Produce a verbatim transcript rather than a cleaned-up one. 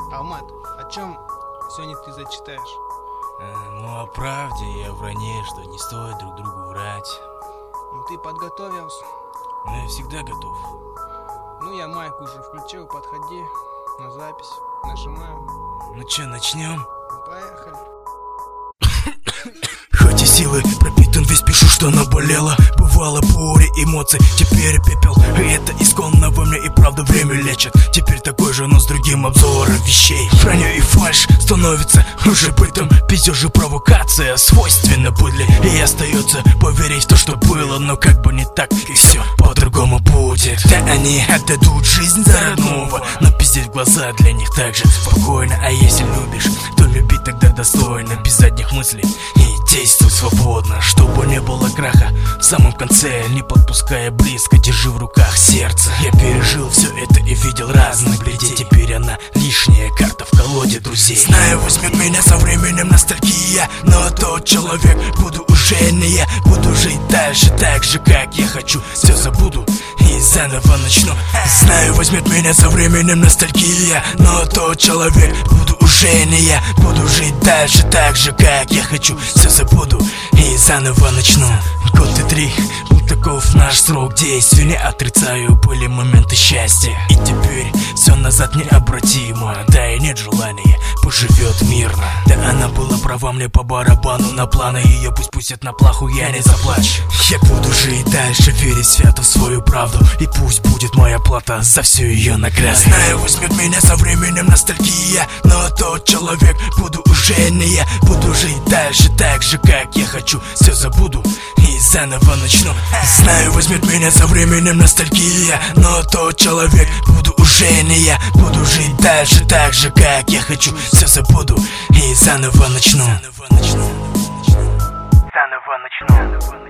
Алмат, о чем сегодня ты зачитаешь? А, ну, о правде и о вранье, что не стоит друг другу врать. Ну ты подготовился? Ну, я всегда готов. Ну я майку уже включил, подходи на запись, нажимаю. Ну чё, начнем? Поехали. Хоть и силы пропитан весь, пишу, что наболело. Бывало буря эмоций, теперь пепел. И это исконно во мне, и правда время лечит. Теперь такой же, но с другим обзором вещей. Вранье и фальшь становится уже бытом. Пиздеж и провокация свойственна быдле. И остается поверить в то, что было. Но как бы не так, и все по-другому будет. Да они отдадут жизнь за родного, но пиздеть в глаза для них так же спокойно. А если любишь, то любить тогда достойно, без задних мыслей и действуй свободно, чтобы не было краха в самом конце, не подпуская близко, держи в руках сердце. Я пережил все это и видел разных людей, теперь она лишняя карта в колоде друзей. Знаю, возьмет меня со временем ностальгия, но тот человек буду уже не я. Буду жить дальше так же, как я хочу. Все забуду и заново начну. Знаю, возьмет меня со временем ностальгия, но тот человек буду уже не я. Буду жить дальше так же, как я хочу. Все забуду и заново начну. Год и три, был таков наш срок действия. Не отрицаю, были моменты счастья. И теперь все назад необратимо. Да и нет желания, поживет мирно. Да она была права, мне по барабану. На планы ее пусть пустят на плаху, я не заплачу. Я буду жить дальше, верить свято в свою правду. И пусть будет моя плата за всю ее награду. Знаю, возьмет меня со временем ностальгия, но тот человек буду уже не я. Буду жить дальше так же, как я хочу. Все забуду и заново начну. Знаю, возьмет меня со временем ностальгия, но тот человек буду уже не я. Буду жить дальше так же, как я хочу. Все забуду и заново начну. Заново начну. Заново начну.